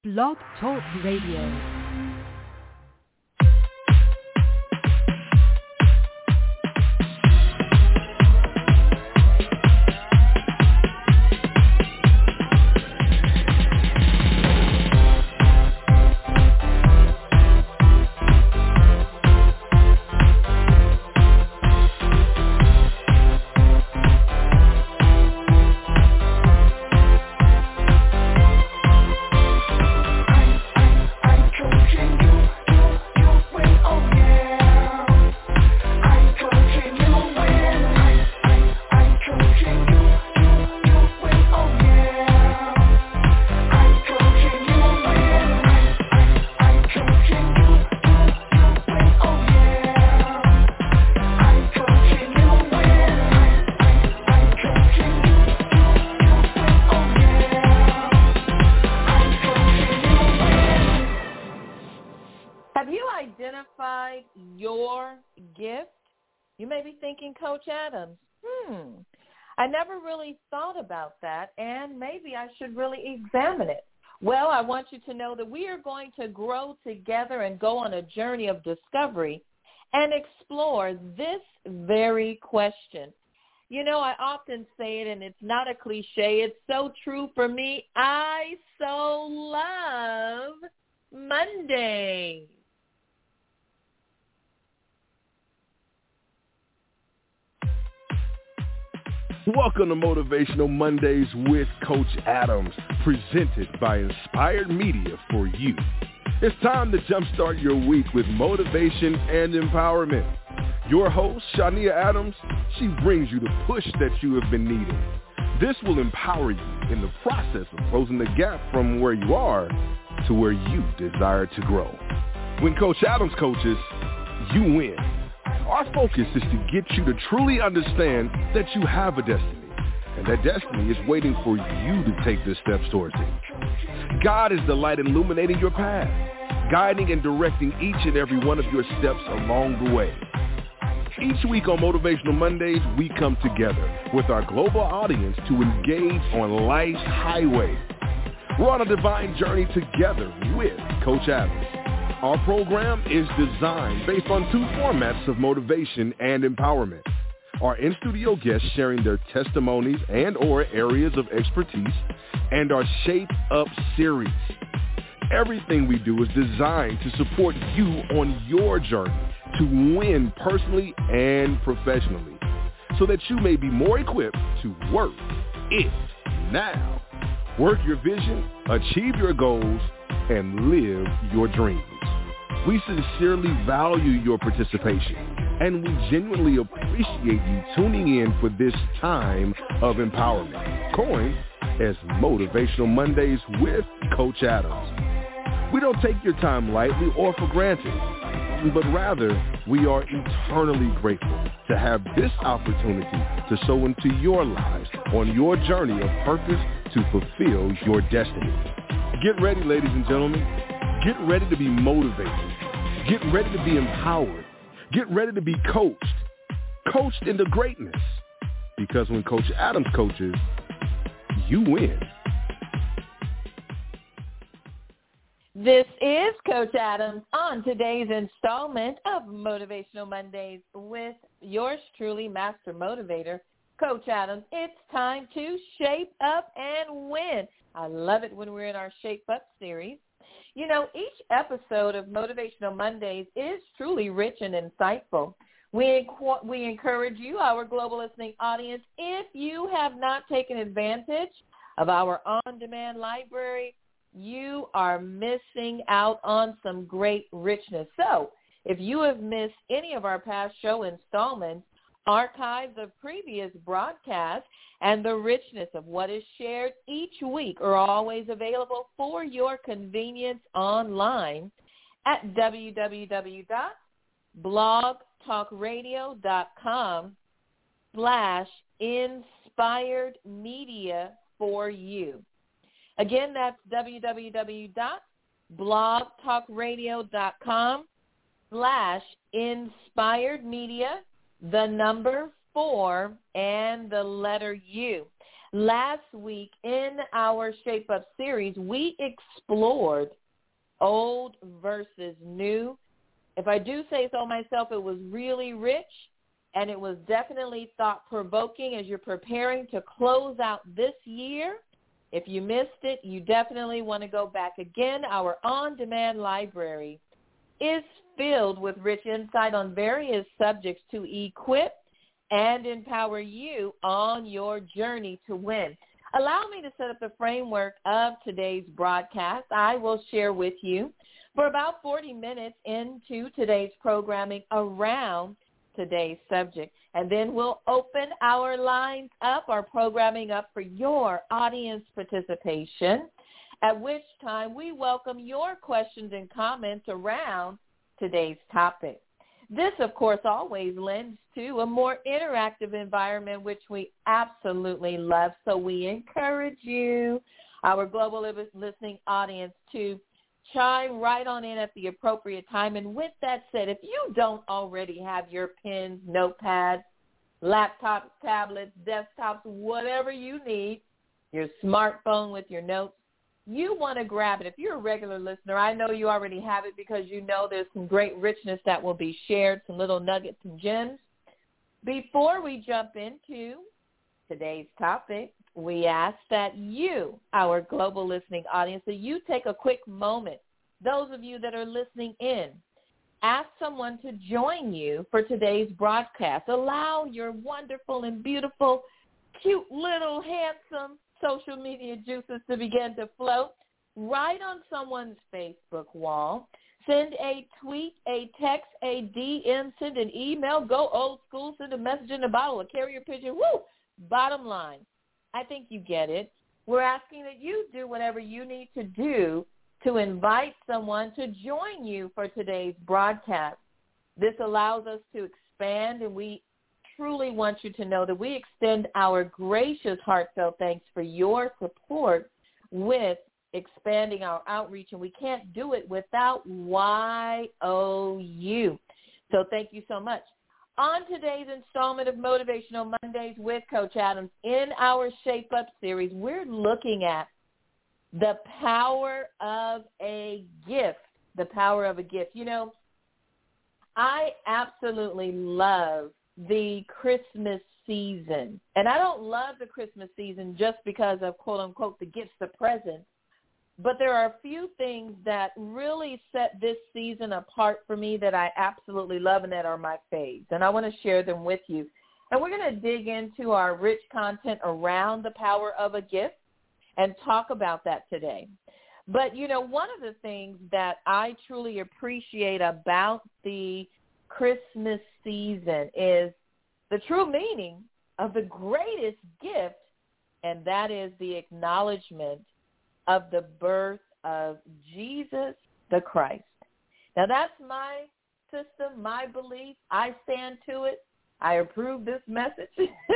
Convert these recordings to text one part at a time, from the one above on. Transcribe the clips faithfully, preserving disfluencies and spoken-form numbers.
Blog Talk Radio. Coach Adams, hmm, I never really thought about that, and maybe I should really examine it. Well, I want you to know that we are going to grow together and go on a journey of discovery and explore this very question. You know, I often say it, and it's not a cliche. It's so true for me. I so love Mondays. Welcome to Motivational Mondays with Coach Adams, presented by Inspired Media for you. It's time to jumpstart your week with motivation and empowerment. Your host, Shania Adams, she brings you the push that you have been needing. This will empower you in the process of closing the gap from where you are to where you desire to grow. When Coach Adams coaches, you win. Our focus is to get you to truly understand that you have a destiny, and that destiny is waiting for you to take the steps towards it. God is the light illuminating your path, guiding and directing each and every one of your steps along the way. Each week on Motivational Mondays, we come together with our global audience to engage on life's highway. We're on a divine journey together with Coach Adams. Our program is designed based on two formats of motivation and empowerment. Our in-studio guests sharing their testimonies and or areas of expertise, and our Shape Up series. Everything we do is designed to support you on your journey to win personally and professionally, so that you may be more equipped to work it now. Work your vision, achieve your goals, and live your dreams. We sincerely value your participation, and we genuinely appreciate you tuning in for this time of empowerment, coined as Motivational Mondays with Coach Adams. We don't take your time lightly or for granted, but rather we are eternally grateful to have this opportunity to sow into your lives on your journey of purpose to fulfill your destiny. Get ready, ladies and gentlemen. Get ready to be motivated. Get ready to be empowered. Get ready to be coached. Coached into greatness. Because when Coach Adams coaches, you win. This is Coach Adams on today's installment of Motivational Mondays with yours truly, Master Motivator, Coach Adams. It's time to shape up and win. I love it when we're in our Shape Up series. You know, each episode of Motivational Mondays is truly rich and insightful. We, we encourage you, our global listening audience, if you have not taken advantage of our on-demand library, you are missing out on some great richness. So if you have missed any of our past show installments, archives of previous broadcasts, and the richness of what is shared each week are always available for your convenience online at w w w dot blog talk radio dot com slash inspired media for you. Again, that's w w w dot blog talk radio dot com slash inspired media, the number four, and the letter U. Last week in our Shape Up series, we explored old versus new. If I do say so myself, it was really rich, and it was definitely thought-provoking as you're preparing to close out this year. If you missed it, you definitely want to go back again. Our on-demand library is filled with rich insight on various subjects to equip and empower you on your journey to win. Allow me to set up the framework of today's broadcast. I will share with you for about forty minutes into today's programming around today's subject. And then we'll open our lines up, our programming up for your audience participation, at which time we welcome your questions and comments around today's topic. This, of course, always lends to a more interactive environment, which we absolutely love. So we encourage you, our global listening audience, to chime right on in at the appropriate time. And with that said, if you don't already have your pens, notepads, laptops, tablets, desktops, whatever you need, your smartphone with your notes, you want to grab it. If you're a regular listener, I know you already have it because you know there's some great richness that will be shared, some little nuggets and gems. Before we jump into today's topic, we ask that you, our global listening audience, that you take a quick moment, those of you that are listening in, ask someone to join you for today's broadcast. Allow your wonderful and beautiful, cute little handsome social media juices to begin to flow right on someone's Facebook wall. Send a tweet, a text, a D M, send an email, go old school, send a message in a bottle, a carrier pigeon. Woo! Bottom line, I think you get it. We're asking that you do whatever you need to do to invite someone to join you for today's broadcast. This allows us to expand, and we truly want you to know that we extend our gracious, heartfelt thanks for your support with expanding our outreach, and we can't do it without Y O U. So thank you so much. On today's installment of Motivational Mondays with Coach Adams, in our Shape Up series, we're looking at the power of a gift, the power of a gift. You know, I absolutely love the Christmas season, and I don't love the Christmas season just because of, quote, unquote, the gifts, the presents. But there are a few things that really set this season apart for me that I absolutely love and that are my faves, and I want to share them with you. And we're going to dig into our rich content around the power of a gift and talk about that today. But, you know, one of the things that I truly appreciate about the Christmas season is the true meaning of the greatest gift, and that is the acknowledgement of the birth of Jesus the Christ. Now, that's my system, my belief. I stand to it. I approve this message,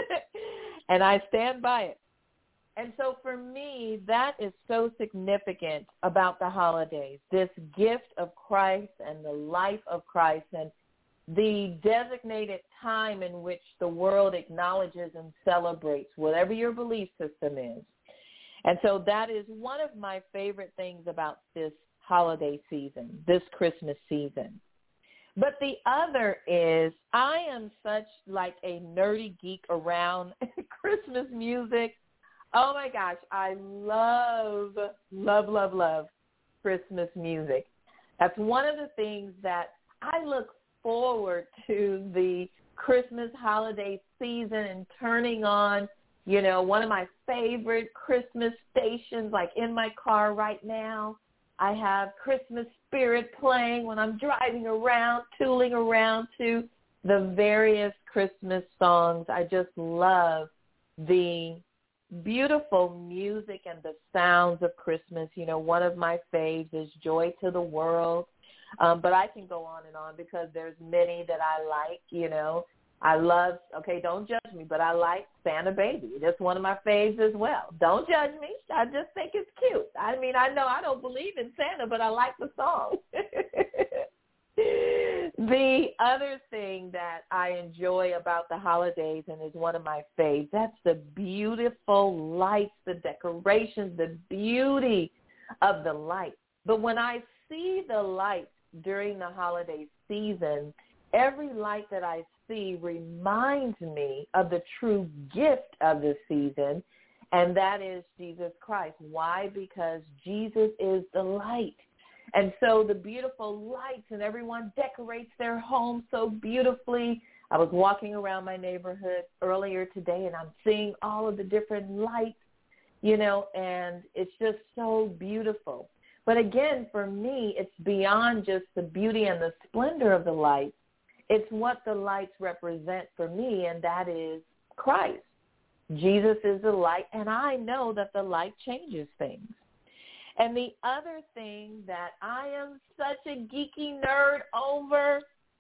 and I stand by it. And so for me, that is so significant about the holidays, this gift of Christ and the life of Christ and the designated time in which the world acknowledges and celebrates whatever your belief system is. And so that is one of my favorite things about this holiday season, this Christmas season. But the other is I am such like a nerdy geek around Christmas music. Oh, my gosh, I love, love, love, love Christmas music. That's one of the things that I look forward to, the Christmas holiday season and turning on, you know, one of my favorite Christmas stations, like in my car right now. I have Christmas Spirit playing when I'm driving around, tooling around to the various Christmas songs. I just love the beautiful music and the sounds of Christmas. You know, one of my faves is Joy to the World. Um, but I can go on and on because there's many that I like, you know. I love, okay, don't judge me, but I like Santa Baby. That's one of my faves as well. Don't judge me. I just think it's cute. I mean, I know I don't believe in Santa, but I like the song. The other thing that I enjoy about the holidays and is one of my faves, that's the beautiful lights, the decorations, the beauty of the lights. But when I see the lights during the holiday season, every light that I see reminds me of the true gift of the season, and that is Jesus Christ. Why? Because Jesus is the light. And so the beautiful lights, and everyone decorates their home so beautifully. I was walking around my neighborhood earlier today, and I'm seeing all of the different lights, you know, and it's just so beautiful. But again, for me, it's beyond just the beauty and the splendor of the lights. It's what the lights represent for me, and that is Christ. Jesus is the light, and I know that the light changes things. And the other thing that I am such a geeky nerd over,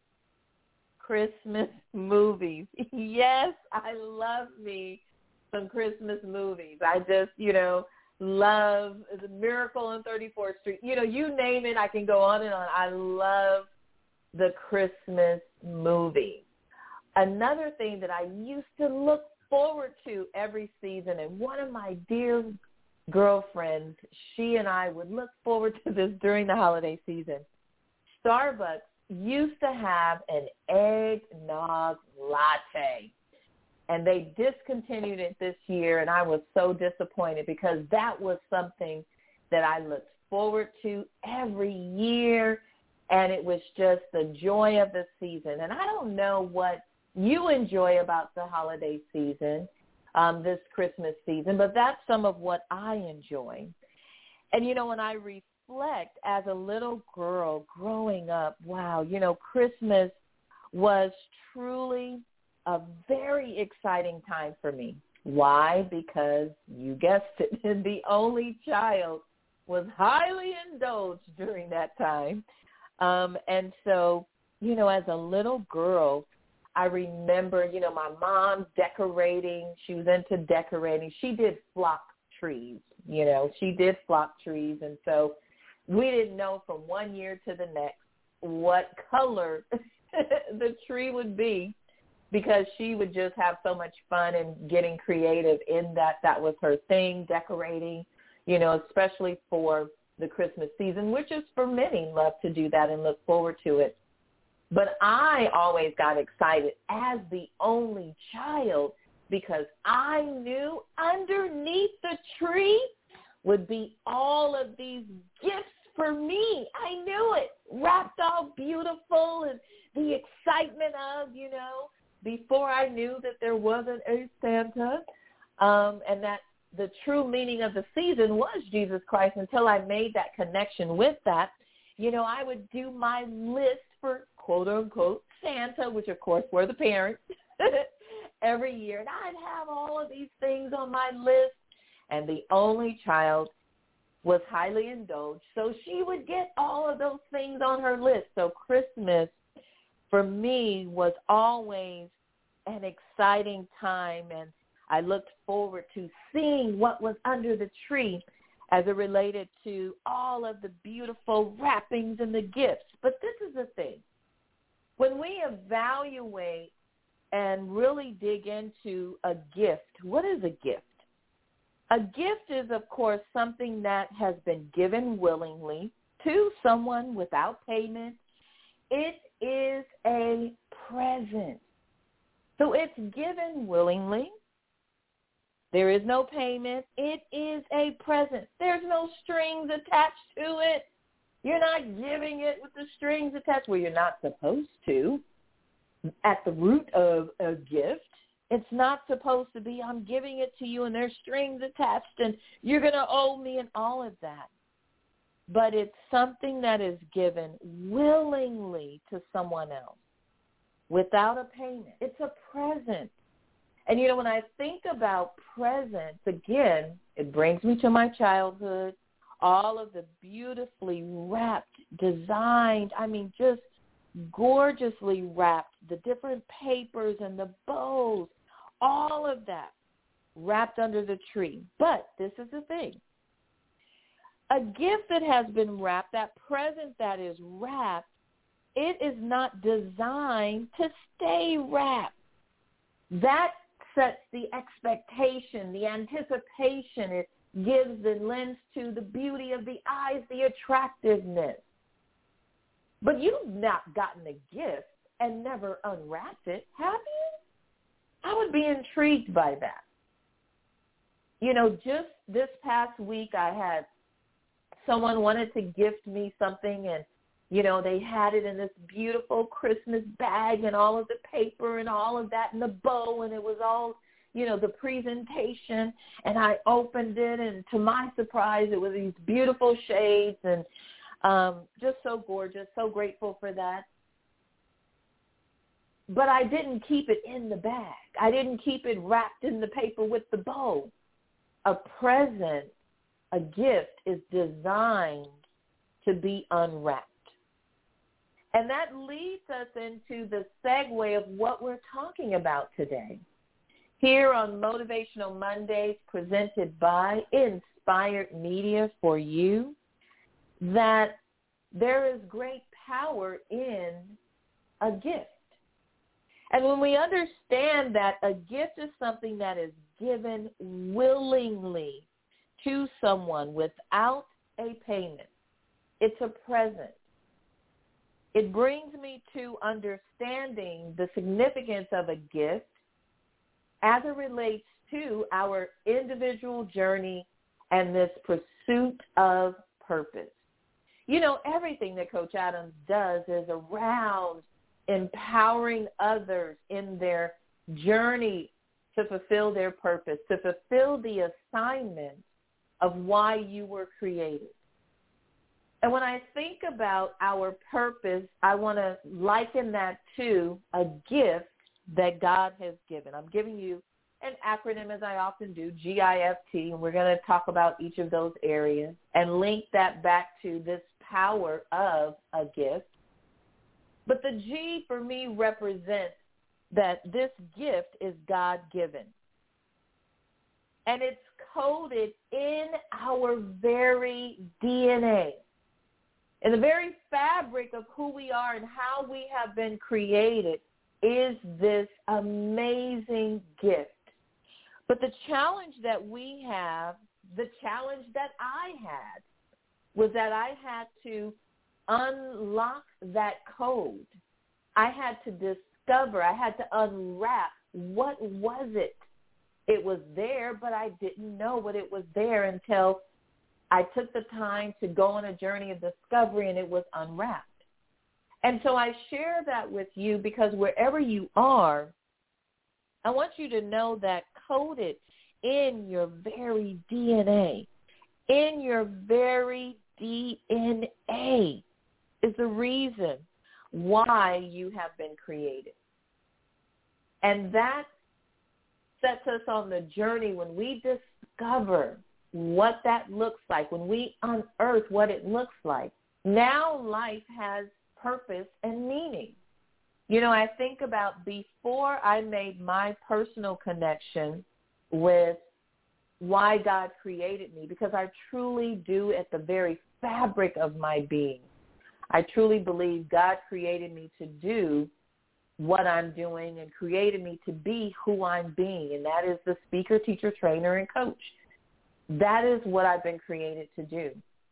Christmas movies. Yes, I love me some Christmas movies. I just, you know, love The Miracle on thirty-fourth Street. You know, you name it, I can go on and on. I love the Christmas movies. Another thing that I used to look forward to every season, and one of my dear girlfriends, she and I would look forward to this during the holiday season. Starbucks used to have an eggnog latte, and they discontinued it this year, and I was so disappointed because that was something that I looked forward to every year, and it was just the joy of the season. And I don't know what you enjoy about the holiday season, um, this Christmas season, but that's some of what I enjoy. And, you know, when I reflect as a little girl growing up, wow, you know, Christmas was truly a very exciting time for me. Why? Because you guessed it, the only child was highly indulged during that time. Um, and so, you know, as a little girl, I remember, you know, my mom decorating. She was into decorating. She did flock trees, you know. She did flock trees. And so we didn't know from one year to the next what color the tree would be, because she would just have so much fun and getting creative in that. That was her thing, decorating, you know, especially for the Christmas season, which is for many love to do that and look forward to it. But I always got excited as the only child because I knew underneath the tree would be all of these gifts for me. I knew it, wrapped all beautiful, and the excitement of, you know, before I knew that there wasn't a Santa, um, and that the true meaning of the season was Jesus Christ. Until I made that connection with that, you know, I would do my list for quote-unquote Santa, which, of course, were the parents, every year. And I'd have all of these things on my list, and the only child was highly indulged, so she would get all of those things on her list. So Christmas, for me, was always an exciting time, and I looked forward to seeing what was under the tree as it related to all of the beautiful wrappings and the gifts. But this is the thing. When we evaluate and really dig into a gift, what is a gift? A gift is, of course, something that has been given willingly to someone without payment. It is a present. So it's given willingly. There is no payment. It is a present. There's no strings attached to it. You're not giving it with the strings attached. Well, you're not supposed to. At the root of a gift, it's not supposed to be, I'm giving it to you and there's strings attached and you're going to owe me and all of that. But it's something that is given willingly to someone else without a payment. It's a present. And, you know, when I think about presents, again, it brings me to my childhood, all of the beautifully wrapped, designed, I mean, just gorgeously wrapped, the different papers and the bows, all of that wrapped under the tree. But this is the thing. A gift that has been wrapped, that present that is wrapped, it is not designed to stay wrapped. That sets the expectation, the anticipation. It gives and lends to the beauty of the eyes, the attractiveness. But you've not gotten a gift and never unwrapped it, have you? I would be intrigued by that. You know, just this past week I had someone wanted to gift me something, and, you know, they had it in this beautiful Christmas bag and all of the paper and all of that and the bow, and it was all, you know, the presentation. And I opened it, and to my surprise, it was these beautiful shades and um, just so gorgeous, so grateful for that. But I didn't keep it in the bag. I didn't keep it wrapped in the paper with the bow. A present, a gift, is designed to be unwrapped. And that leads us into the segue of what we're talking about today. Here on Motivational Mondays, presented by Inspired Media for you, that there is great power in a gift. And when we understand that a gift is something that is given willingly to someone without a payment, it's a present. It brings me to understanding the significance of a gift as it relates to our individual journey and this pursuit of purpose. You know, everything that Coach Adams does is around empowering others in their journey to fulfill their purpose, to fulfill the assignment of why you were created. And when I think about our purpose, I want to liken that to a gift that God has given. I'm giving you an acronym, as I often do, G I F T, and we're going to talk about each of those areas and link that back to this power of a gift. But the G for me represents that this gift is God-given. And it's coded in our very D N A. In the very fabric of who we are and how we have been created is this amazing gift. But the challenge that we have, the challenge that I had, was that I had to unlock that code. I had to discover, I had to unwrap what was it. It was there, but I didn't know what it was there until I took the time to go on a journey of discovery, and it was unwrapped. And so I share that with you because wherever you are, I want you to know that coded in your very D N A, in your very D N A, is the reason why you have been created. And that sets us on the journey when we discover what that looks like, when we unearth what it looks like. Now life has purpose and meaning. You know, I think about before I made my personal connection with why God created me, because I truly do at the very fabric of my being. I truly believe God created me to do what I'm doing and created me to be who I'm being, and that is the speaker, teacher, trainer, and coach. That is what I've been created to do.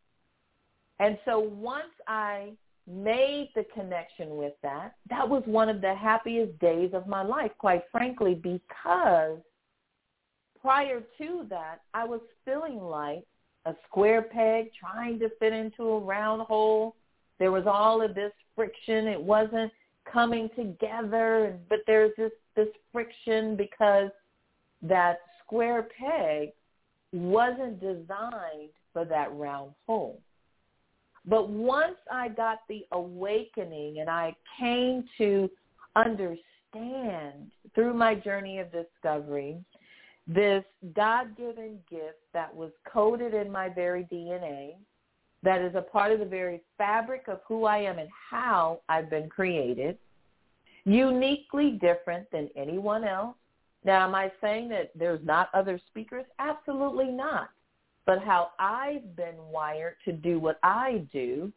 And so once I made the connection with that, that was one of the happiest days of my life, quite frankly, because prior to that, I was feeling like a square peg trying to fit into a round hole. There was all of this friction. It wasn't coming together, but there's this, this friction because that square peg wasn't designed for that round hole. But once I got the awakening and I came to understand through my journey of discovery this God-given gift that was coded in my very D N A, that is a part of the very fabric of who I am and how I've been created, uniquely different than anyone else. Now, am I saying that there's not other speakers? Absolutely not. But how I've been wired to do what I do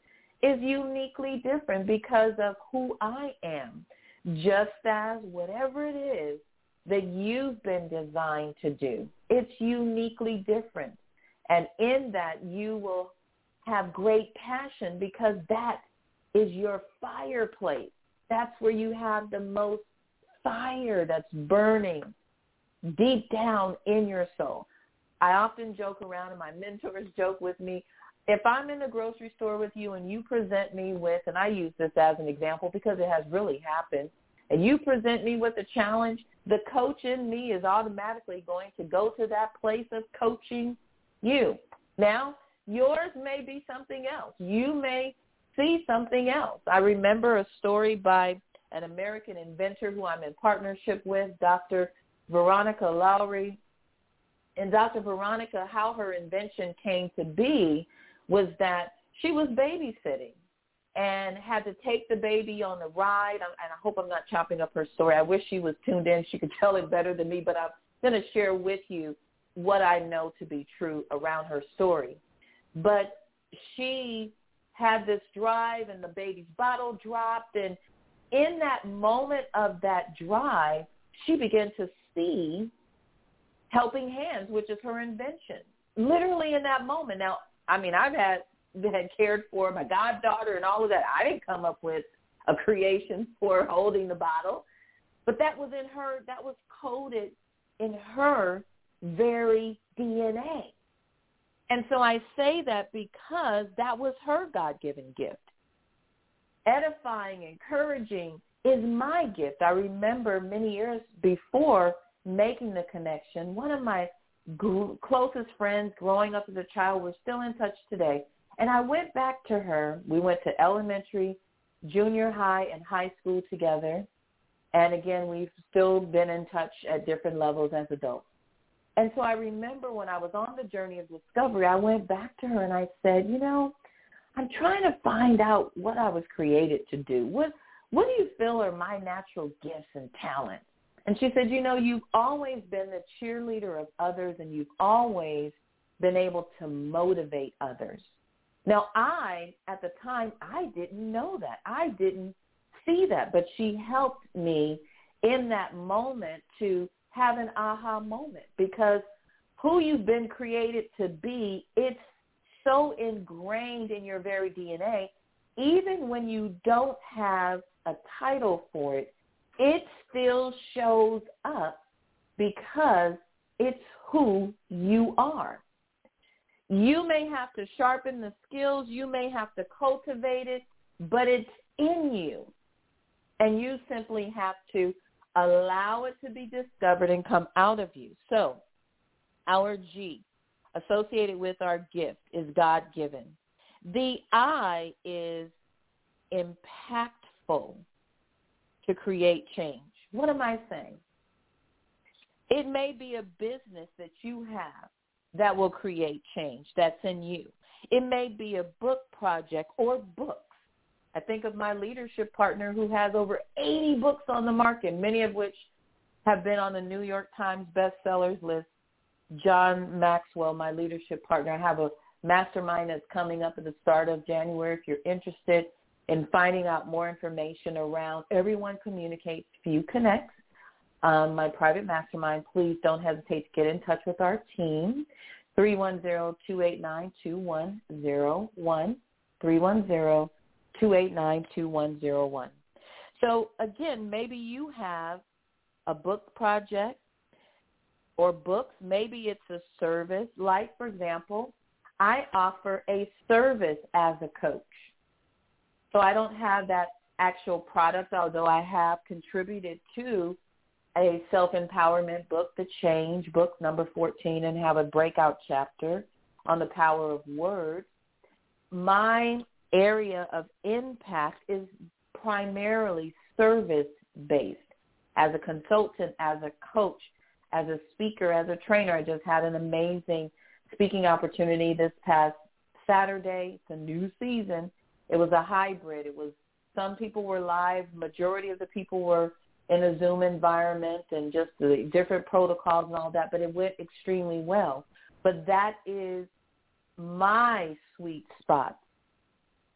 is uniquely different because of who I am, just as whatever it is that you've been designed to do, it's uniquely different. And in that, you will have great passion because that is your fireplace. That's where you have the most fire that's burning deep down in your soul. I often joke around, and my mentors joke with me, if I'm in the grocery store with you and you present me with, and I use this as an example because it has really happened, and you present me with a challenge, the coach in me is automatically going to go to that place of coaching you. Now, yours may be something else. You may see something else. I remember a story by an American inventor who I'm in partnership with, Doctor Veronica Lowry. And Doctor Veronica, how her invention came to be was that she was babysitting and had to take the baby on the ride. And I hope I'm not chopping up her story. I wish she was tuned in. She could tell it better than me, but I'm going to share with you what I know to be true around her story. But she had this drive, and the baby's bottle dropped. And in that moment of that drive, she began to see helping hands, which is her invention, literally in that moment. Now, I mean, I've had, had cared for my goddaughter and all of that. I didn't come up with a creation for holding the bottle, but that was in her, that was coded in her very D N A. And so I say that because that was her God-given gift. Edifying, encouraging is my gift. I remember many years before making the connection, one of my gr- closest friends growing up as a child, we're still in touch today, and I went back to her. We went to elementary, junior high, and high school together, and again, we've still been in touch at different levels as adults. And so I remember when I was on the journey of discovery, I went back to her and I said, you know, I'm trying to find out what I was created to do. What what do you feel are my natural gifts and talents? And she said, you know, you've always been the cheerleader of others, and you've always been able to motivate others. Now, I, at the time, I didn't know that. I didn't see that, but she helped me in that moment to have an aha moment, because who you've been created to be, it's so ingrained in your very D N A, even when you don't have a title for it, it still shows up because it's who you are. You may have to sharpen the skills, you may have to cultivate it, but it's in you. And you simply have to allow it to be discovered and come out of you. So our G, associated with our gift, is God-given. The I is impactful to create change. What am I saying? It may be a business that you have that will create change that's in you. It may be a book project or books. I think of my leadership partner who has over eighty books on the market, many of which have been on the New York Times bestsellers list. John Maxwell, my leadership partner, I have a mastermind that's coming up at the start of January. If you're interested in finding out more information around Everyone Communicates, Few Connects, um, my private mastermind, please don't hesitate to get in touch with our team, three one zero, two eight nine, two one zero one, three one zero, two eight nine, two one zero one. So, again, maybe you have a book project or books. Maybe it's a service. Like, for example, I offer a service as a coach. So I don't have that actual product, although I have contributed to a self-empowerment book, The Change, book number fourteen, and have a breakout chapter on the power of words. My area of impact is primarily service-based. As a consultant, as a coach, as a speaker, as a trainer, I just had an amazing speaking opportunity this past Saturday. It's a new season. It was a hybrid. It was some people were live. Majority of the people were in a Zoom environment and just the different protocols and all that, but it went extremely well. But that is my sweet spot.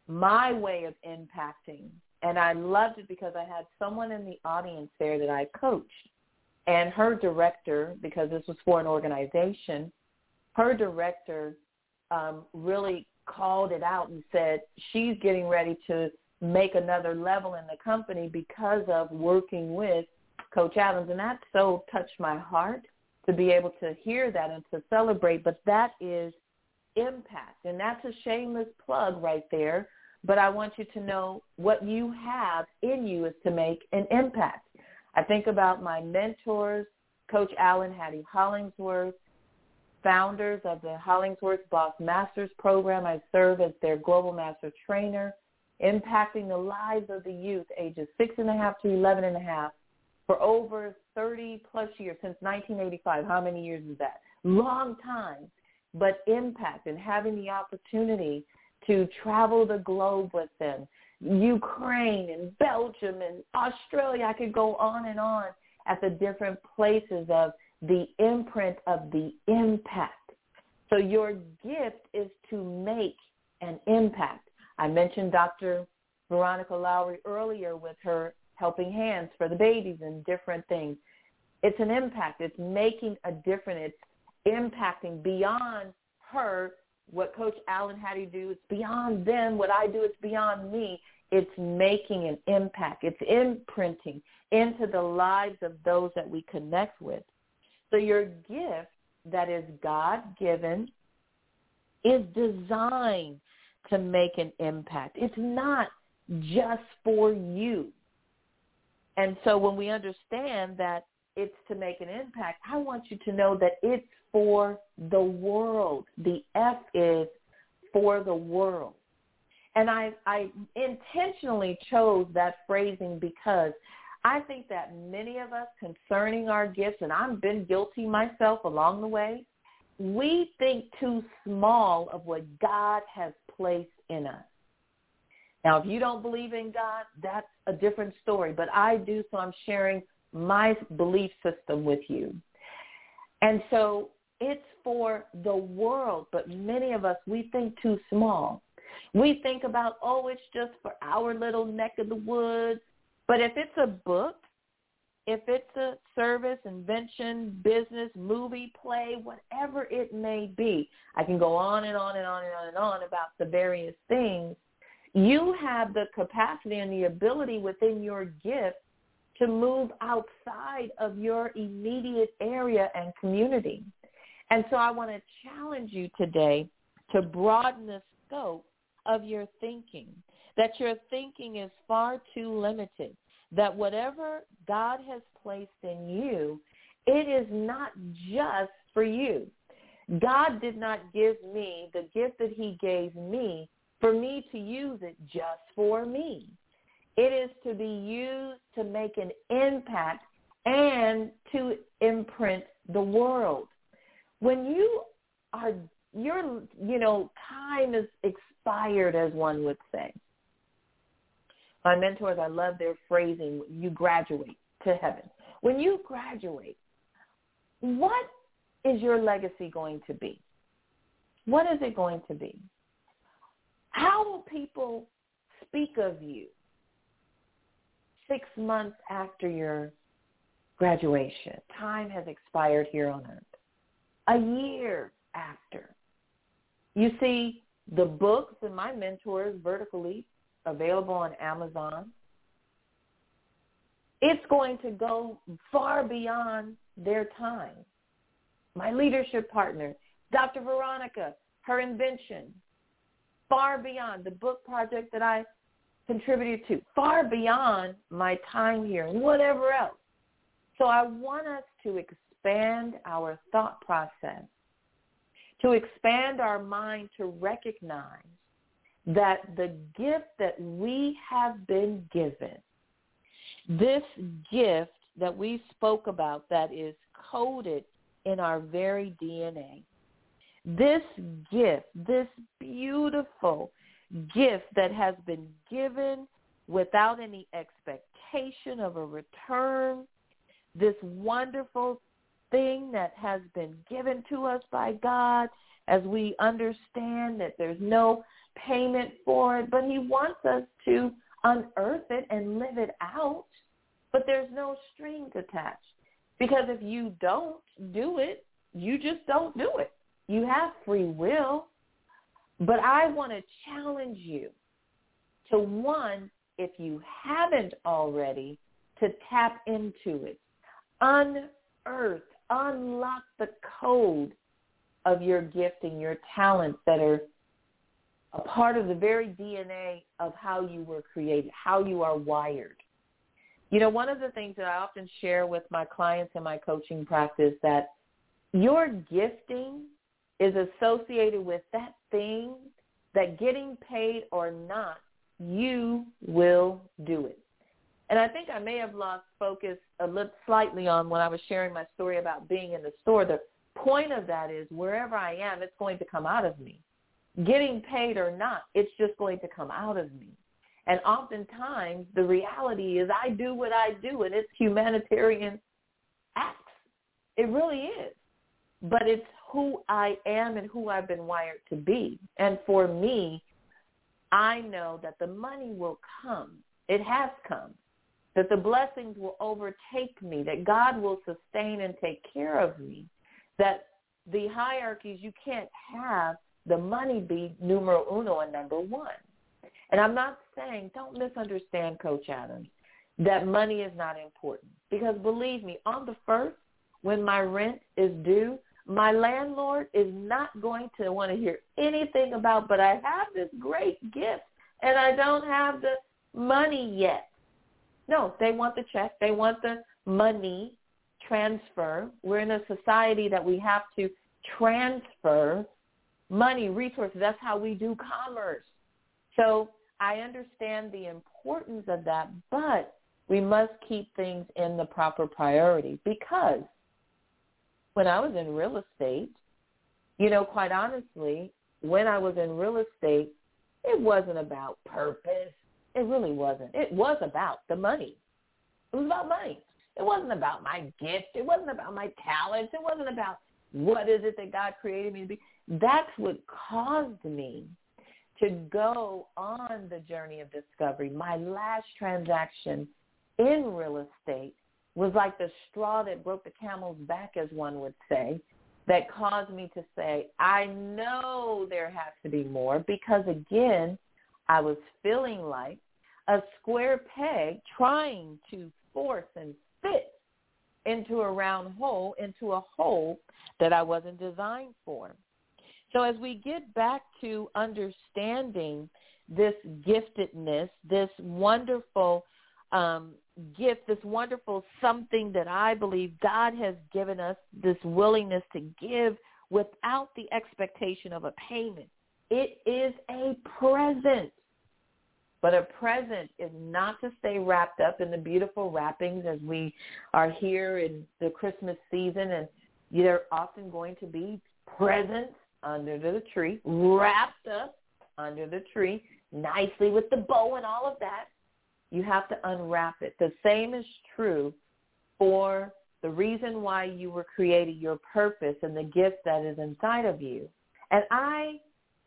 my way of impacting. And I loved it because I had someone in the audience there that I coached. And her director, because this was for an organization, her director um, really called it out and said she's getting ready to make another level in the company because of working with Coach Adams. And that so touched my heart to be able to hear that and to celebrate. But that is impact. And that's a shameless plug right there. But I want you to know what you have in you is to make an impact. I think about my mentors, Coach Alan Hattie Hollingsworth, founders of the Hollingsworth Boss Masters program. I serve as their Global Master Trainer, impacting the lives of the youth ages six and a half to eleven and a half for over thirty plus years, since nineteen eighty-five. How many years is that? Long time, but impact, and having the opportunity to travel the globe with them, Ukraine and Belgium and Australia. I could go on and on at the different places of the imprint of the impact. So your gift is to make an impact. I mentioned Doctor Veronica Lowry earlier with her helping hands for the babies and different things. It's an impact. It's making a difference. It's impacting beyond her. What Coach Alan Hattie do, it's beyond them. What I do, it's beyond me. It's making an impact. It's imprinting into the lives of those that we connect with. So your gift that is God-given is designed to make an impact. It's not just for you. And so when we understand that it's to make an impact, I want you to know that it's for the world. The F is for the world. And I, I intentionally chose that phrasing because I think that many of us concerning our gifts, and I've been guilty myself along the way, we think too small of what God has placed in us. Now, if you don't believe in God, that's a different story, but I do, so I'm sharing my belief system with you. And so it's for the world, but many of us, we think too small. We think about, oh, it's just for our little neck of the woods. But if it's a book, if it's a service, invention, business, movie, play, whatever it may be, I can go on and on and on and on and on about the various things. You have the capacity and the ability within your gift to move outside of your immediate area and community. And so I want to challenge you today to broaden the scope of your thinking, that your thinking is far too limited, that whatever God has placed in you, it is not just for you. God did not give me the gift that he gave me for me to use it just for me. It is to be used to make an impact and to imprint the world. When you are, your, you know, time is expired, as one would say. My mentors, I love their phrasing, you graduate to heaven. When you graduate, what is your legacy going to be? What is it going to be? How will people speak of you six months after your graduation? Time has expired here on earth. A year after. You see, the books and my mentors, Vertical Leap, available on Amazon, it's going to go far beyond their time. My leadership partner, Doctor Veronica, her invention, far beyond the book project that I contributed to, far beyond my time here and whatever else. So I want us to expand our thought process, to expand our mind to recognize that the gift that we have been given, this gift that we spoke about that is coded in our very D N A, this gift, this beautiful gift that has been given without any expectation of a return, this wonderful thing that has been given to us by God as we understand that there's no payment for it, but he wants us to unearth it and live it out, but there's no strings attached. Because if you don't do it, you just don't do it. You have free will. But I want to challenge you to, one, if you haven't already, to tap into it. Unearth, unlock the code of your gifting, your talents that are a part of the very D N A of how you were created, how you are wired. You know, one of the things that I often share with my clients in my coaching practice, that your gifting is associated with that thing that, getting paid or not, you will do it. And I think I may have lost focus a little slightly on when I was sharing my story about being in the store. The point of that is, wherever I am, it's going to come out of me. Getting paid or not, it's just going to come out of me. And oftentimes the reality is I do what I do, and it's humanitarian acts. It really is. But it's who I am and who I've been wired to be. And for me, I know that the money will come. It has come. That the blessings will overtake me, that God will sustain and take care of me, that the hierarchies, you can't have the money be numero uno and number one. And I'm not saying, don't misunderstand, Coach Adams, that money is not important. Because believe me, on the first, when my rent is due, my landlord is not going to want to hear anything about, but I have this great gift and I don't have the money yet. No, they want the check. They want the money transfer. We're in a society that we have to transfer money, resources. That's how we do commerce. So I understand the importance of that, but we must keep things in the proper priority, because when I was in real estate, you know, quite honestly, when I was in real estate, it wasn't about purpose. It really wasn't. It was about the money. It was about money. It wasn't about my gift. It wasn't about my talents. It wasn't about what is it that God created me to be. That's what caused me to go on the journey of discovery. My last transaction in real estate was like the straw that broke the camel's back, as one would say, that caused me to say, I know there has to be more, because, again, I was feeling like a square peg trying to force and fit into a round hole, into a hole that I wasn't designed for. So as we get back to understanding this giftedness, this wonderful um, gift, this wonderful something that I believe God has given us, this willingness to give without the expectation of a payment. It is a present. But a present is not to stay wrapped up in the beautiful wrappings, as we are here in the Christmas season, and they're often going to be presents under the tree, wrapped up under the tree, nicely with the bow and all of that. You have to unwrap it. The same is true for the reason why you were created, your purpose, and the gift that is inside of you. And I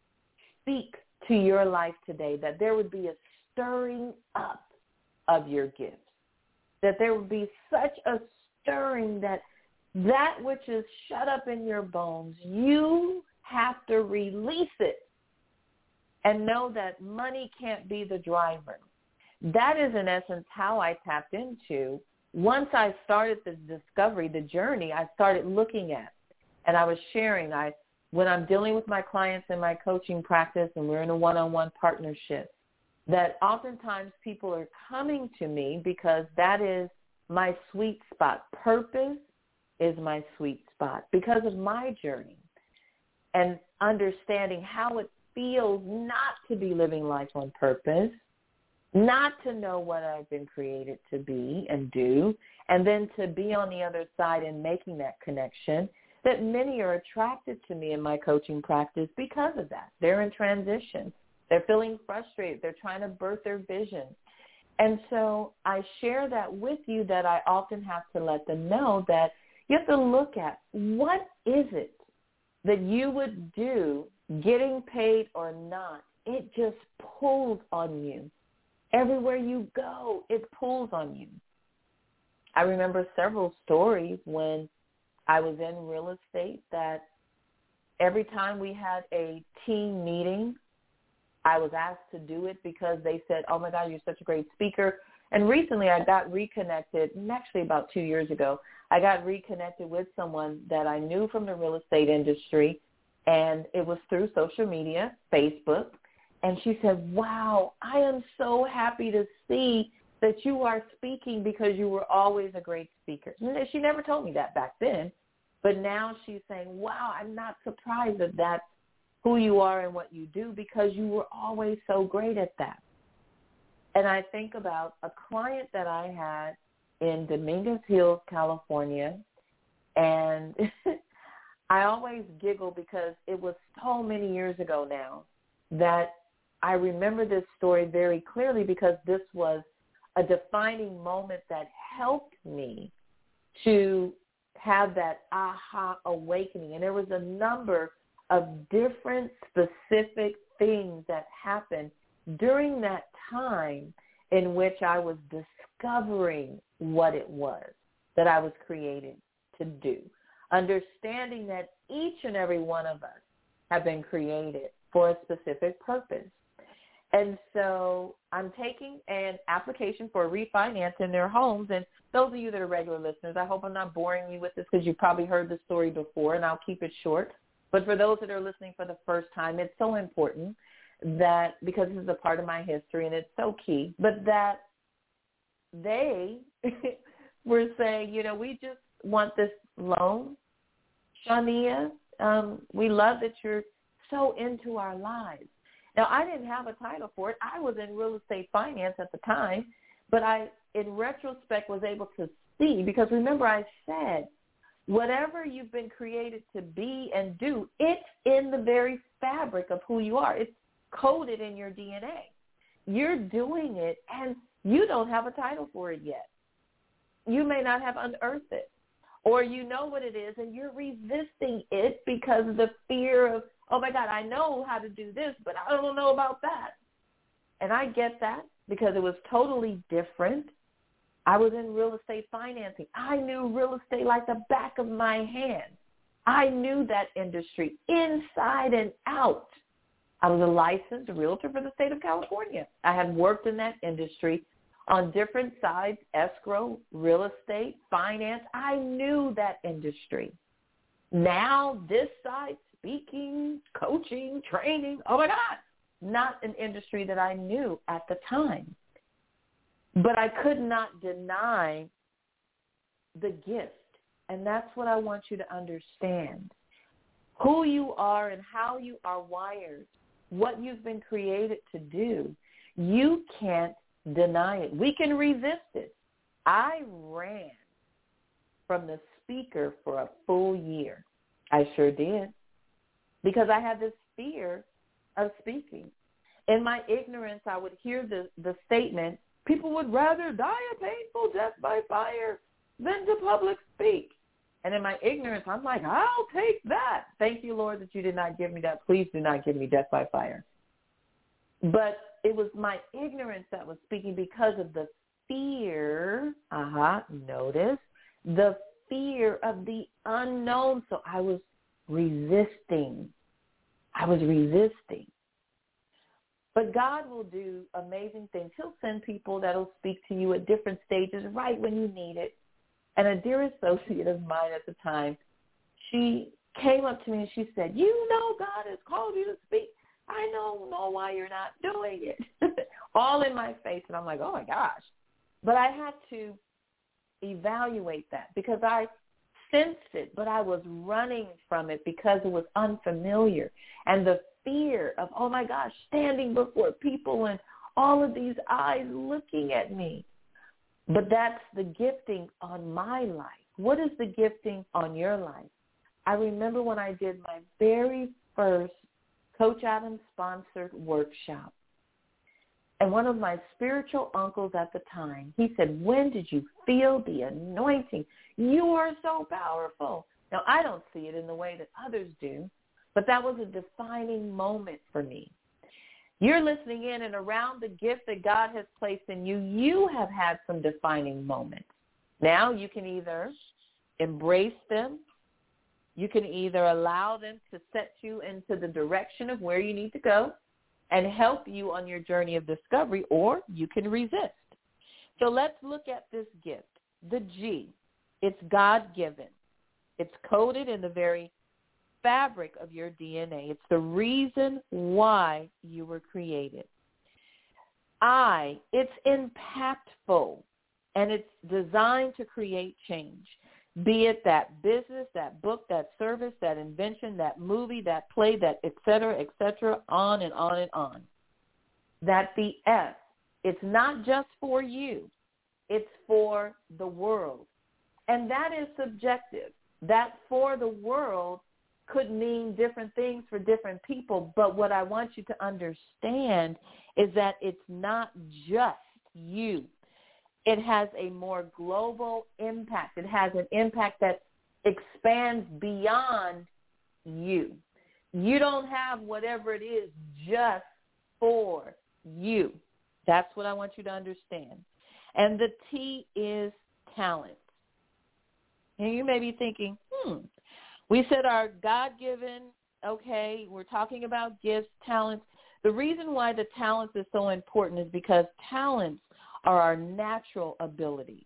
speak to your life today that there would be a stirring up of your gifts, that there would be such a stirring that that which is shut up in your bones, you have to release it and know that money can't be the driver. That is, in essence, how I tapped into. Once I started the discovery, the journey, I started looking at, and I was sharing, I when I'm dealing with my clients in my coaching practice and we're in a one-on-one partnership, that oftentimes people are coming to me because that is my sweet spot. Purpose is my sweet spot because of my journey and understanding how it feels not to be living life on purpose, not to know what I've been created to be and do, and then to be on the other side and making that connection, that many are attracted to me in my coaching practice because of that. They're in transition. They're feeling frustrated. They're trying to birth their vision. And so I share that with you, that I often have to let them know that you have to look at what is it that you would do, getting paid or not, it just pulls on you. Everywhere you go, it pulls on you. I remember several stories when I was in real estate that every time we had a team meeting, I was asked to do it because they said, oh, my God, you're such a great speaker. And recently I got reconnected, actually about two years ago, I got reconnected with someone that I knew from the real estate industry, and it was through social media, Facebook. And she said, wow, I am so happy to see that you are speaking because you were always a great speaker. She never told me that back then, but now she's saying, wow, I'm not surprised that that's who you are and what you do because you were always so great at that. And I think about a client that I had in Dominguez Hills, California, and I always giggle because it was so many years ago now that I remember this story very clearly because this was a defining moment that helped me to have that aha awakening. And there was a number of different specific things that happened during that time in which I was discovering what it was that I was created to do, understanding that each and every one of us have been created for a specific purpose. And so I'm taking an application for a refinance in their homes. And those of you that are regular listeners, I hope I'm not boring you with this because you've probably heard the story before, and I'll keep it short. But for those that are listening for the first time, it's so important that, because this is a part of my history and it's so key, but that they were saying, you know, we just want this loan. Shania, um, we love that you're so into our lives. Now, I didn't have a title for it. I was in real estate finance at the time, but I, in retrospect, was able to see, because remember I said, whatever you've been created to be and do, it's in the very fabric of who you are. It's coded in your D N A. You're doing it, and you don't have a title for it yet. You may not have unearthed it, or you know what it is, and you're resisting it because of the fear of, oh, my God, I know how to do this, but I don't know about that. And I get that because it was totally different. I was in real estate financing. I knew real estate like the back of my hand. I knew that industry inside and out. I was a licensed realtor for the state of California. I had worked in that industry on different sides, escrow, real estate, finance. I knew that industry. Now this side, speaking, coaching, training, oh, my God, not an industry that I knew at the time. But I could not deny the gift, and that's what I want you to understand. Who you are and how you are wired, what you've been created to do, you can't deny it. We can resist it. I ran from the speaker for a full year. I sure did, because I had this fear of speaking. In my ignorance, I would hear the, the statement, people would rather die a painful death by fire than to public speak. And in my ignorance, I'm like, I'll take that. Thank you, Lord, that you did not give me that. Please do not give me death by fire. But it was my ignorance that was speaking because of the fear, uh-huh, notice, the fear of the unknown. So I was resisting. I was resisting. But God will do amazing things. He'll send people that will speak to you at different stages right when you need it. And a dear associate of mine at the time, she came up to me and she said, you know God has called you to speak. I don't know why you're not doing it. All in my face. And I'm like, oh, my gosh. But I had to evaluate that because I sensed it, but I was running from it because it was unfamiliar. And the fear of, oh, my gosh, standing before people and all of these eyes looking at me. But that's the gifting on my life. What is the gifting on your life? I remember when I did my very first Coach Adams sponsored workshop. And one of my spiritual uncles at the time, he said, when did you feel the anointing? You are so powerful. Now, I don't see it in the way that others do, but that was a defining moment for me. You're listening in, and around the gift that God has placed in you, you have had some defining moments. Now you can either embrace them, you can either allow them to set you into the direction of where you need to go and help you on your journey of discovery, or you can resist. So let's look at this gift, the G. It's God-given. It's coded in the very fabric of your D N A. It's the reason why you were created. I, it's impactful, and it's designed to create change, be it that business, that book, that service, that invention, that movie, that play, that et cetera, et cetera, on and on and on. That the S, it's not just for you. It's for the world. And that is subjective. That for the world could mean different things for different people, but what I want you to understand is that it's not just you. It has a more global impact. It has an impact that expands beyond you. You don't have whatever it is just for you. That's what I want you to understand. And the T is talent. And you may be thinking, hmm, we said our God-given, okay, we're talking about gifts, talents. The reason why the talents is so important is because talents are our natural abilities.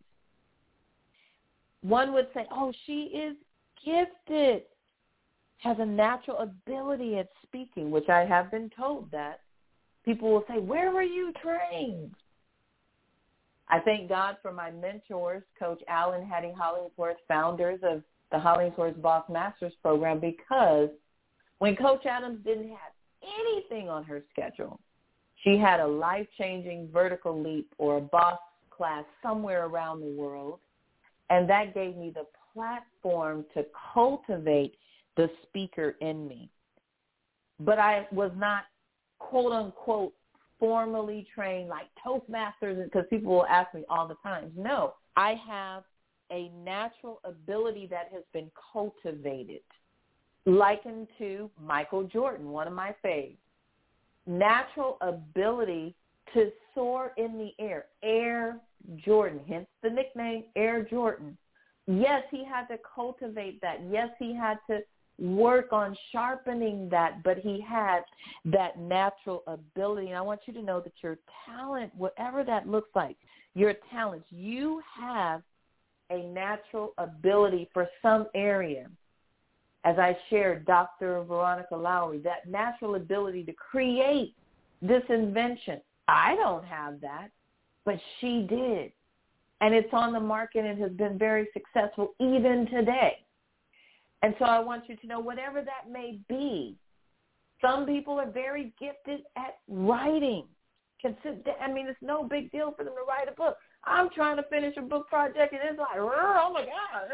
One would say, oh, she is gifted, has a natural ability at speaking, which I have been told that. People will say, where were you trained? I thank God for my mentors, Coach Alan Hattie Hollingsworth, founders of the Hollingsworth Boss Masters program, because when Coach Adams didn't have anything on her schedule, she had a life-changing vertical leap or a boss class somewhere around the world, and that gave me the platform to cultivate the speaker in me. But I was not, quote-unquote, formally trained like Toastmasters, because people will ask me all the time. No, I have a natural ability that has been cultivated, likened to Michael Jordan, one of my faves. Natural ability to soar in the air, Air Jordan, hence the nickname Air Jordan. Yes, he had to cultivate that. Yes, he had to work on sharpening that, but he had that natural ability. And I want you to know that your talent, whatever that looks like, your talents, you have a natural ability for some area. As I shared, Doctor Veronica Lowry, that natural ability to create this invention. I don't have that, but she did. And it's on the market and has been very successful even today. And so I want you to know, whatever that may be, some people are very gifted at writing. Can sit down, I mean, it's no big deal for them to write a book. I'm trying to finish a book project, and it's like, oh, my God.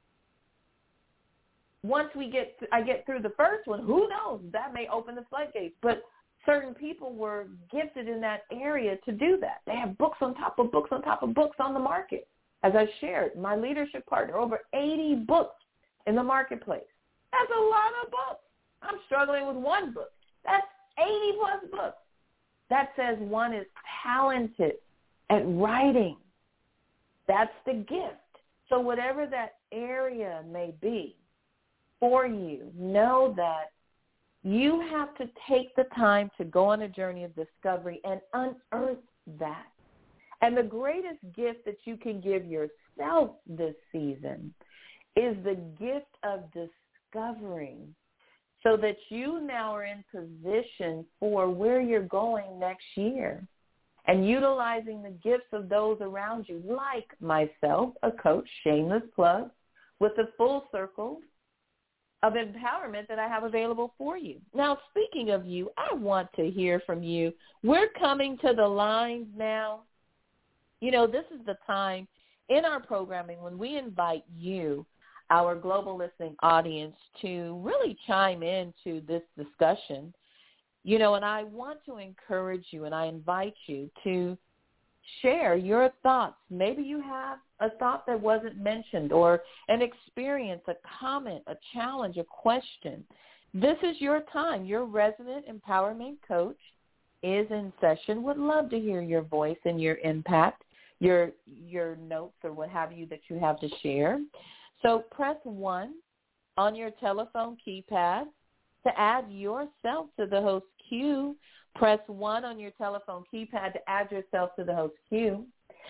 Once we get, I get through the first one, who knows? That may open the floodgates. But certain people were gifted in that area to do that. They have books on top of books on top of books on the market. As I shared, my leadership partner, over eighty books in the marketplace. That's a lot of books. I'm struggling with one book. That's eighty plus books. That says one is talented at writing. That's the gift. So whatever that area may be for you, know that you have to take the time to go on a journey of discovery and unearth that. And the greatest gift that you can give yourself this season is the gift of discovering, so that you now are in position for where you're going next year, and utilizing the gifts of those around you, like myself, a coach, shameless plug, with the full circle of empowerment that I have available for you. Now, speaking of you, I want to hear from you. We're coming to the lines now. You know, this is the time in our programming when we invite you, our global listening audience, to really chime into this discussion. You know, and I want to encourage you, and I invite you to share your thoughts. Maybe you have a thought that wasn't mentioned, or an experience, a comment, a challenge, a question. This is your time. Your resident empowerment coach is in session. Would love to hear your voice and your impact, your your notes or what have you that you have to share. So press one on your telephone keypad to add yourself to the host queue. Press one on your telephone keypad to add yourself to the host queue.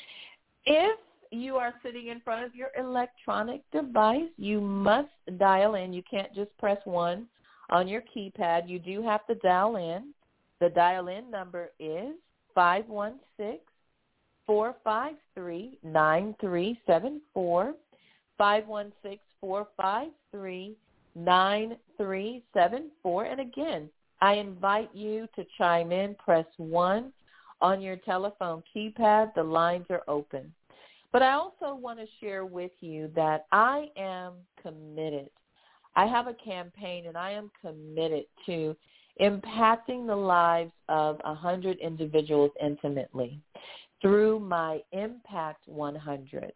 If you are sitting in front of your electronic device, you must dial in. You can't just press one on your keypad. You do have to dial in. The dial-in number is five one six, four five three, nine three seven four, five one six, four five three, nine three seven four. And again, I invite you to chime in. Press one on your telephone keypad. The lines are open. But I also want to share with you that I am committed. I have a campaign, and I am committed to impacting the lives of one hundred individuals intimately through my Impact one hundred.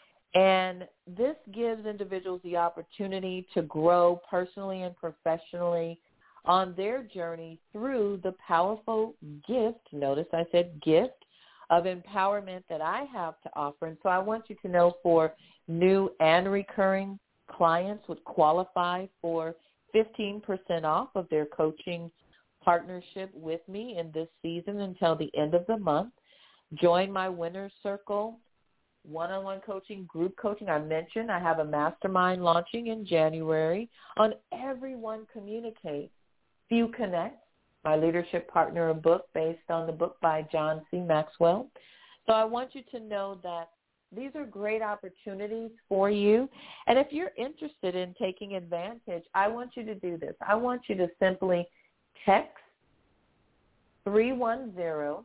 And this gives individuals the opportunity to grow personally and professionally on their journey through the powerful gift, notice I said gift, of empowerment that I have to offer. And so I want you to know, for new and recurring clients would qualify for fifteen percent off of their coaching partnership with me in this season until the end of the month. Join my Winner's Circle one-on-one coaching, group coaching. I mentioned I have a mastermind launching in January on Everyone Communicate. Few Connect, my leadership partner, a book based on the book by John C. Maxwell. So I want you to know that these are great opportunities for you. And if you're interested in taking advantage, I want you to do this. I want you to simply text three one zero,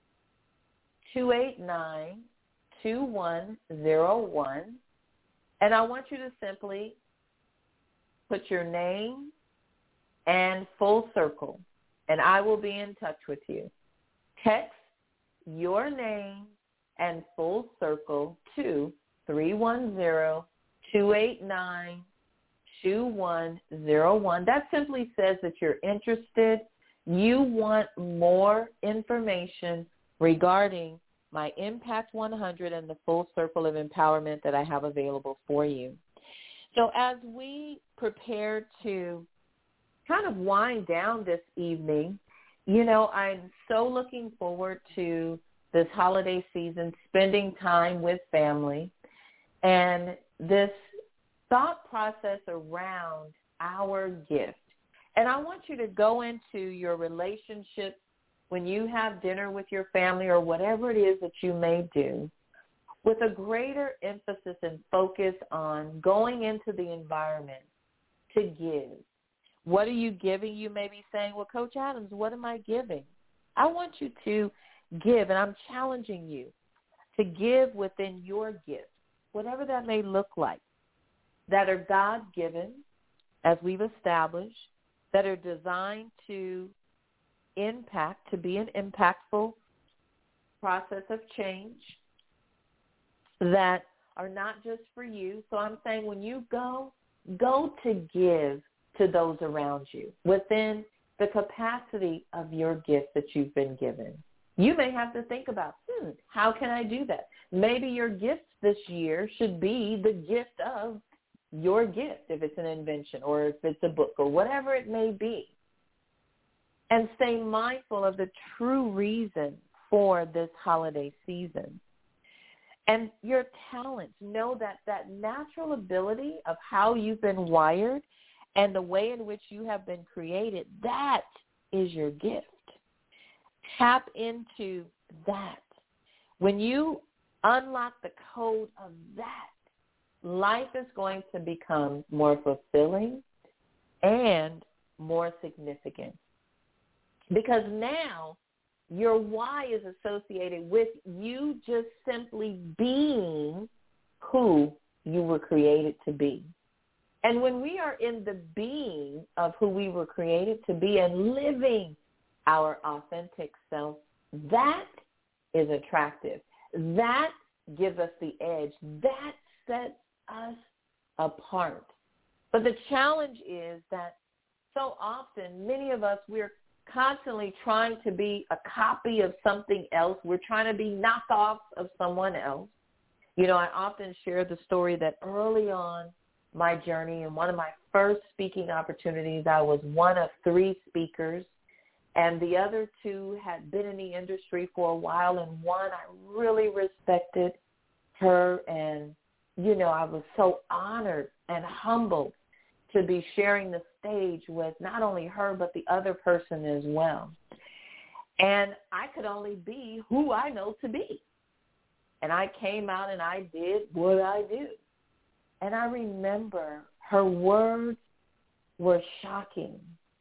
two eight nine, two one zero one, and I want you to simply put your name and full circle, and I will be in touch with you. Text your name and full circle to three one zero, two eight nine, two one zero one. That simply says that you're interested. You want more information regarding my Impact one hundred and the full circle of empowerment that I have available for you. So as we prepare to kind of wind down this evening, you know, I'm so looking forward to this holiday season, spending time with family, and this thought process around our gift. And I want you to go into your relationship when you have dinner with your family or whatever it is that you may do, with a greater emphasis and focus on going into the environment to give. What are you giving? You may be saying, well, Coach Adams, what am I giving? I want you to give, and I'm challenging you to give within your gift, whatever that may look like, that are God-given, as we've established, that are designed to impact, to be an impactful process of change, that are not just for you. So I'm saying when you go, go to give to those around you within the capacity of your gift that you've been given. You may have to think about, hmm, how can I do that? Maybe your gift this year should be the gift of your gift, if it's an invention or if it's a book or whatever it may be. And stay mindful of the true reason for this holiday season. And your talents, know that that natural ability of how you've been wired and the way in which you have been created, that is your gift. Tap into that. When you unlock the code of that, life is going to become more fulfilling and more significant. Because now your why is associated with you just simply being who you were created to be. And when we are in the being of who we were created to be and living our authentic self, that is attractive. That gives us the edge. That sets us apart. But the challenge is that so often, many of us, we're constantly trying to be a copy of something else. We're trying to be knockoffs of someone else. You know, I often share the story that early on my journey, in one of my first speaking opportunities, I was one of three speakers, and the other two had been in the industry for a while, and one I really respected her, and, you know, I was so honored and humbled to be sharing the stage with not only her, but the other person as well. And I could only be who I know to be. And I came out and I did what I do. And I remember her words were shocking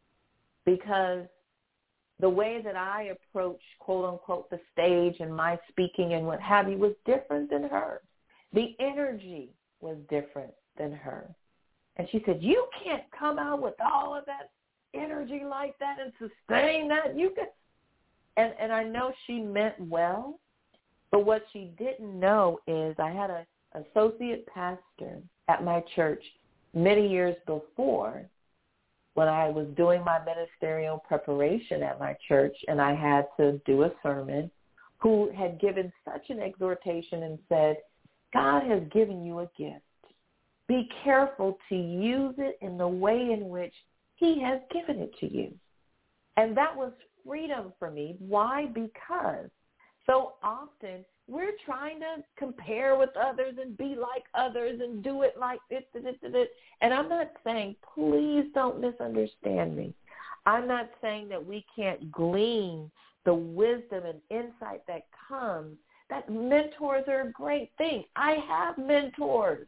because the way that I approached, quote unquote, the stage and my speaking and what have you was different than her. The energy was different than her. And she said, you can't come out with all of that energy like that and sustain that. You can. And, and I know she meant well, but what she didn't know is I had an associate pastor at my church many years before when I was doing my ministerial preparation at my church and I had to do a sermon, who had given such an exhortation and said, God has given you a gift. Be careful to use it in the way in which he has given it to you. And that was freedom for me. Why? Because so often we're trying to compare with others and be like others and do it like this, this, this, this. And I'm not saying, please don't misunderstand me. I'm not saying that we can't glean the wisdom and insight that comes, that mentors are a great thing. I have mentors.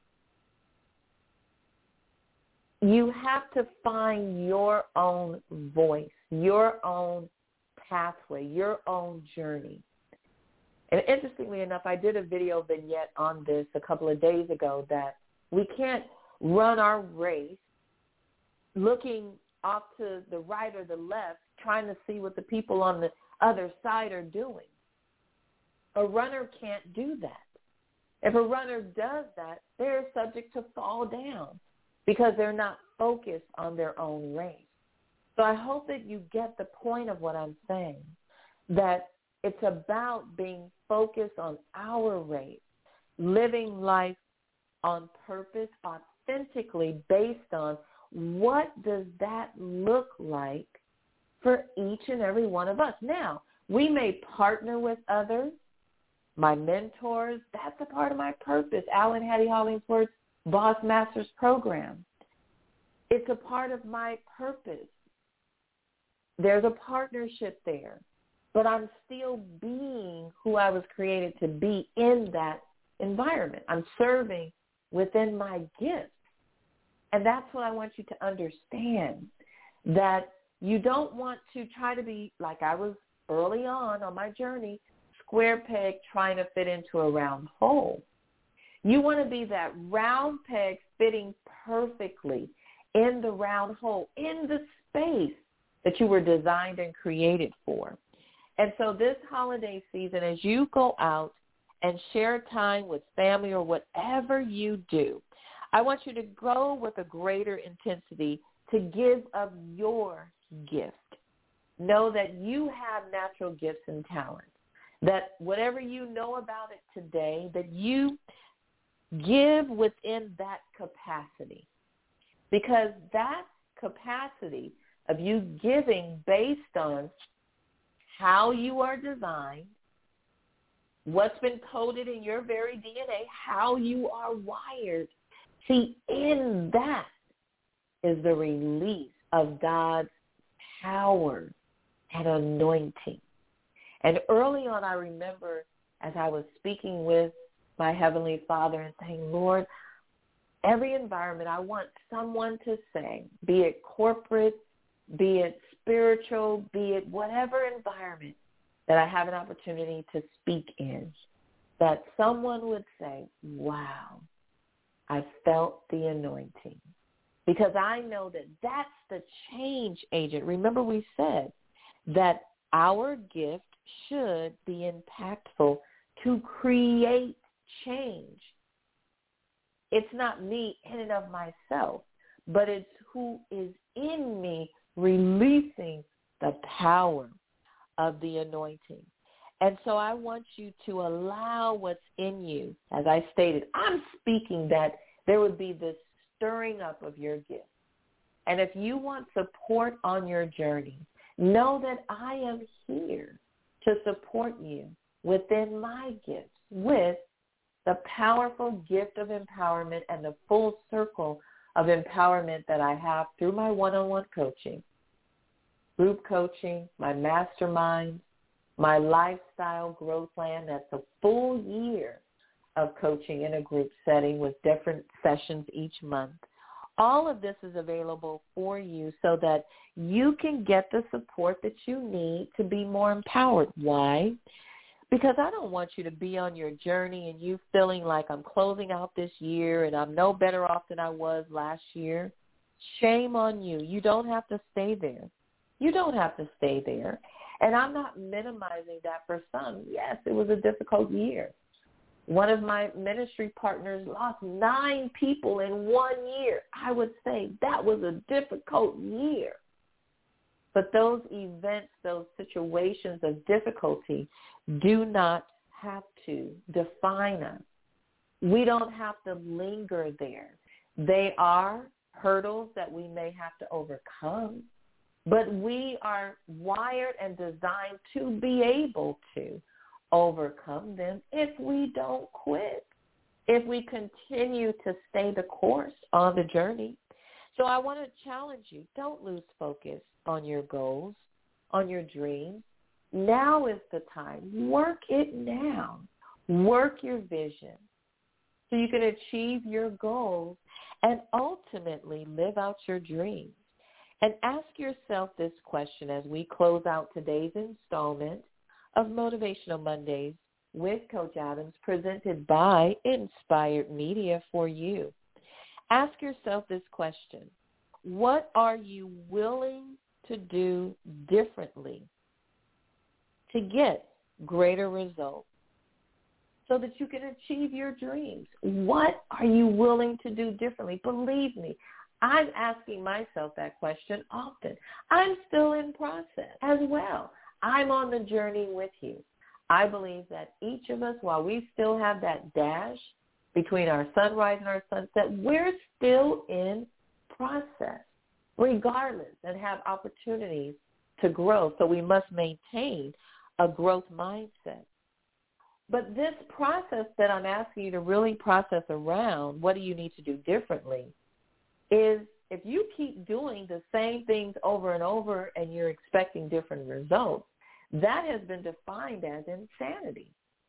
You have to find your own voice, your own pathway, your own journey. And interestingly enough, I did a video vignette on this a couple of days ago that we can't run our race looking off to the right or the left, trying to see what the people on the other side are doing. A runner can't do that. If a runner does that, they're subject to fall down because they're not focused on their own race. So I hope that you get the point of what I'm saying, that it's about being focused on our race, living life on purpose, authentically, based on what does that look like for each and every one of us. Now, we may partner with others, my mentors, that's a part of my purpose. Alan Hattie Hollingsworth's Boss Masters program. It's a part of my purpose. There's a partnership there, but I'm still being who I was created to be in that environment. I'm serving within my gifts. And that's what I want you to understand, that you don't want to try to be like I was early on on my journey, square peg trying to fit into a round hole. You want to be that round peg fitting perfectly in the round hole, in the space that you were designed and created for. And so this holiday season, as you go out and share time with family or whatever you do, I want you to go with a greater intensity to give of your gift. Know that you have natural gifts and talents, that whatever you know about it today, that you give within that capacity, because that capacity of you giving based on how you are designed, what's been coded in your very D N A, how you are wired. See, in that is the release of God's power and anointing. And early on, I remember as I was speaking with my Heavenly Father and saying, Lord, every environment I want someone to say, be it corporate, be it spiritual, be it whatever environment that I have an opportunity to speak in, that someone would say, wow, I felt the anointing. Because I know that that's the change agent. Remember we said that our gift should be impactful to create change. It's not me in and of myself, but it's who is in me releasing the power of the anointing. And so I want you to allow what's in you. As I stated, I'm speaking that there would be this stirring up of your gift. And if you want support on your journey, know that I am here to support you within my gifts with the powerful gift of empowerment and the full circle of empowerment that I have through my one-on-one coaching, group coaching, my mastermind, my lifestyle growth plan. That's a full year of coaching in a group setting with different sessions each month. All of this is available for you so that you can get the support that you need to be more empowered. Why? Because I don't want you to be on your journey and you feeling like I'm closing out this year and I'm no better off than I was last year. Shame on you. You don't have to stay there. You don't have to stay there. And I'm not minimizing that for some. Yes, it was a difficult year. One of my ministry partners lost nine people in one year. I would say that was a difficult year. But those events, those situations of difficulty do not have to define us. We don't have to linger there. They are hurdles that we may have to overcome, but we are wired and designed to be able to overcome them if we don't quit, if we continue to stay the course on the journey. So I want to challenge you, don't lose focus on your goals, on your dreams. Now is the time. Work it now. Work your vision so you can achieve your goals and ultimately live out your dreams. And ask yourself this question as we close out today's installment of Motivational Mondays with Coach Adams, presented by Inspired Media for you. Ask yourself this question: what are you willing to do differently to get greater results so that you can achieve your dreams? What are you willing to do differently? Believe me, I'm asking myself that question often. I'm still in process as well. I'm on the journey with you. I believe that each of us, while we still have that dash between our sunrise and our sunset, we're still in process, regardless, and have opportunities to grow. So we must maintain a growth mindset. But this process that I'm asking you to really process around, what do you need to do differently, is if you keep doing the same things over and over and you're expecting different results, that has been defined as insanity.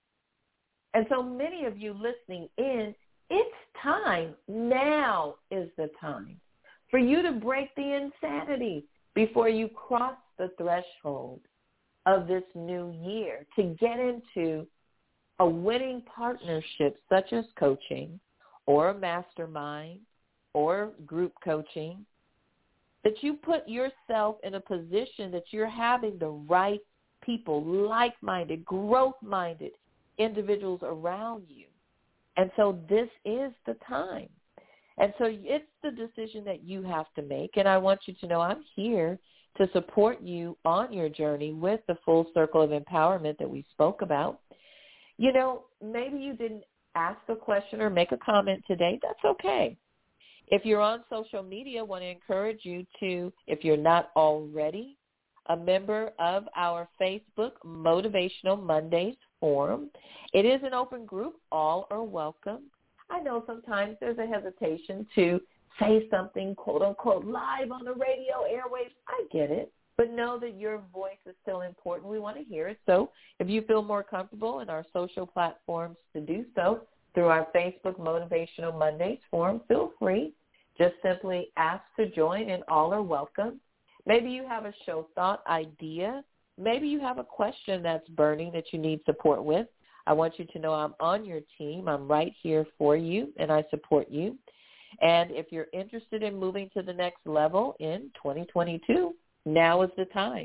And so many of you listening in, it's time, now is the time for you to break the insanity before you cross the threshold of this new year to get into a winning partnership such as coaching or a mastermind or group coaching, that you put yourself in a position that you're having the right people, like-minded, growth-minded individuals around you. And so this is the time. And so it's the decision that you have to make. And I want you to know I'm here to support you on your journey with the full circle of empowerment that we spoke about. You know, maybe you didn't ask a question or make a comment today. That's okay. If you're on social media, I want to encourage you to, if you're not already a member of our Facebook Motivational Mondays forum. It is an open group. All are welcome. I know sometimes there's a hesitation to say something, quote, unquote, live on the radio airwaves. I get it. But know that your voice is still important. We want to hear it. So if you feel more comfortable in our social platforms to do so through our Facebook Motivational Mondays forum, feel free. Just simply ask to join, and all are welcome. Maybe you have a show thought idea. Maybe you have a question that's burning that you need support with. I want you to know I'm on your team. I'm right here for you, and I support you. And if you're interested in moving to the next level in twenty twenty-two, now is the time.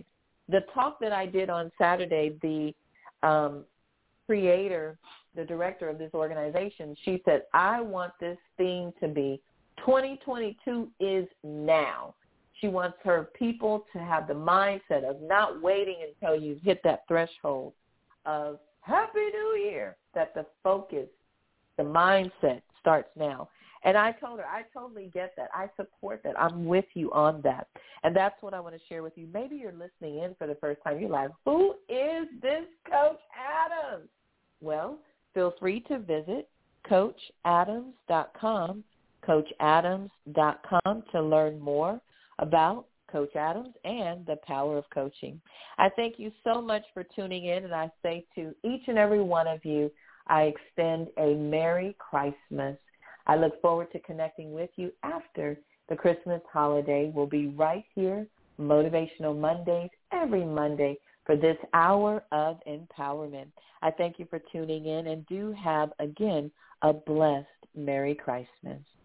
the talk that I did on Saturday, the um, creator, the director of this organization, she said, I want this theme to be twenty twenty-two is now. She wants her people to have the mindset of not waiting until you hit that threshold of Happy New Year, that the focus, the mindset starts now. And I told her, I totally get that. I support that. I'm with you on that. And that's what I want to share with you. Maybe you're listening in for the first time. You're like, who is this Coach Adams? Well, feel free to visit coach adams dot com, coach adams dot com to learn more about Coach Adams and the power of coaching. I thank you so much for tuning in, and I say to each and every one of you, I extend a Merry Christmas. I look forward to connecting with you after the Christmas holiday. We'll be right here, Motivational Mondays, every Monday for this hour of empowerment. I thank you for tuning in, and do have, again, a blessed Merry Christmas.